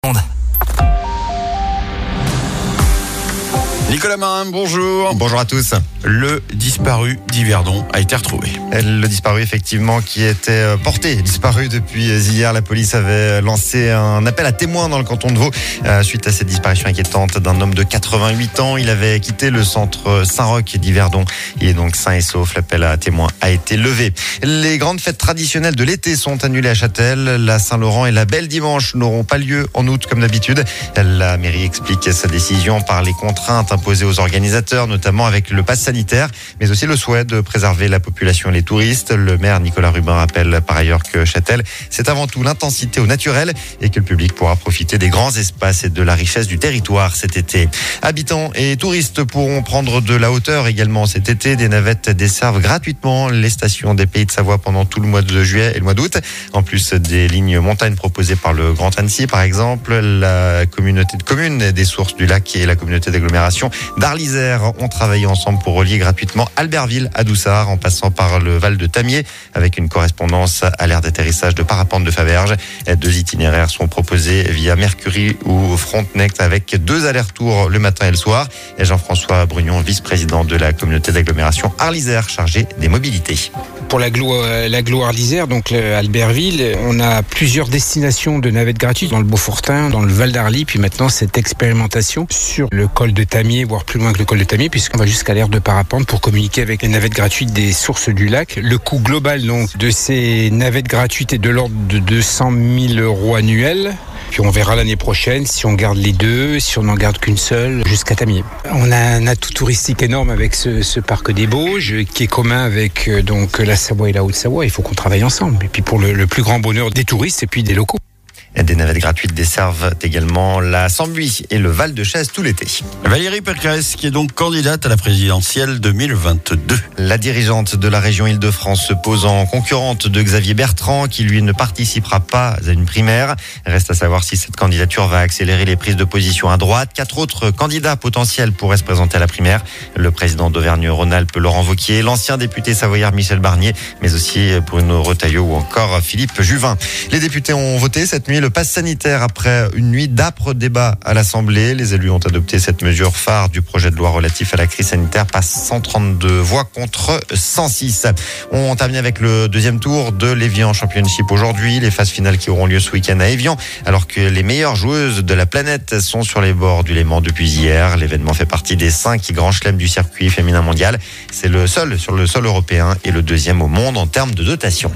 Nicolas Marin, bonjour. Bonjour à tous. Le disparu d'Yverdon a été retrouvé. Le disparu, effectivement, qui était disparu depuis hier. La police avait lancé un appel à témoins dans le canton de Vaud suite à cette disparition inquiétante d'un homme de 88 ans. Il avait quitté le centre Saint-Roch d'Yverdon. Il est donc sain et sauf. L'appel à témoins a été levé. Les grandes fêtes traditionnelles de l'été sont annulées à Châtel. La Saint-Laurent et la Belle Dimanche n'auront pas lieu en août comme d'habitude. La mairie explique sa décision par les contraintes imposées aux organisateurs, notamment avec le pass sanitaire, mais aussi le souhait de préserver la population et les touristes. Le maire Nicolas Rubin rappelle par ailleurs que Châtel, c'est avant tout l'intensité au naturel et que le public pourra profiter des grands espaces et de la richesse du territoire cet été. Habitants et touristes pourront prendre de la hauteur également cet été. Des navettes desservent gratuitement les stations des Pays de Savoie pendant tout le mois de juillet et le mois d'août. En plus des lignes montagne proposées par le Grand Annecy, par exemple, la communauté de communes des Sources du Lac et la communauté d'agglomération d'Arlisère ont travaillé ensemble pour relier gratuitement Albertville à Doussard en passant par le Val de Tamier avec une correspondance à l'aire d'atterrissage de parapente de Faverges. 2 itinéraires sont proposés via Mercury ou Frontenac avec 2 allers-retours le matin et le soir. Et Jean-François Brugnon, vice-président de la communauté d'agglomération Arlisère, chargé des mobilités. Pour l'agglo Arlisère, donc Albertville, on a plusieurs destinations de navettes gratuites dans le Beaufortin, dans le Val d'Arly, puis maintenant cette expérimentation sur le col de Tamier, voire plus loin que le col de Tamier, puisqu'on va jusqu'à l'aire de parapente pour communiquer avec les navettes gratuites des Sources du Lac. Le coût global donc de ces navettes gratuites est de l'ordre de 200 000 € annuels. Puis on verra l'année prochaine si on garde les deux, si on n'en garde qu'une seule, jusqu'à Tamier. On a un atout touristique énorme avec ce parc des Bauges, qui est commun avec donc la Savoie et la Haute-Savoie. Il faut qu'on travaille ensemble. Et puis pour le plus grand bonheur des touristes et puis des locaux. Des navettes gratuites desservent également la Sambuie et le Val de Chaise tout l'été. Valérie Pécresse, qui est donc candidate à la présidentielle 2022. La dirigeante de la région Île-de-France se pose en concurrente de Xavier Bertrand, qui lui ne participera pas à une primaire. Reste à savoir si cette candidature va accélérer les prises de position à droite. 4 autres candidats potentiels pourraient se présenter à la primaire. Le président d'Auvergne-Rhône-Alpes, Laurent Wauquiez, l'ancien député savoyard Michel Barnier, mais aussi Bruno Retailleau ou encore Philippe Juvin. Les députés ont voté cette nuit le pass sanitaire après une nuit d'âpres débats à l'Assemblée. Les élus ont adopté cette mesure phare du projet de loi relatif à la crise sanitaire par 132 voix contre 106. On termine avec le deuxième tour de l'Evian Championship aujourd'hui. Les phases finales qui auront lieu ce week-end à Évian, alors que les meilleures joueuses de la planète sont sur les bords du Léman depuis hier. L'événement fait partie des 5 grands chelems du circuit féminin mondial. C'est le seul sur le sol européen et le deuxième au monde en termes de dotation.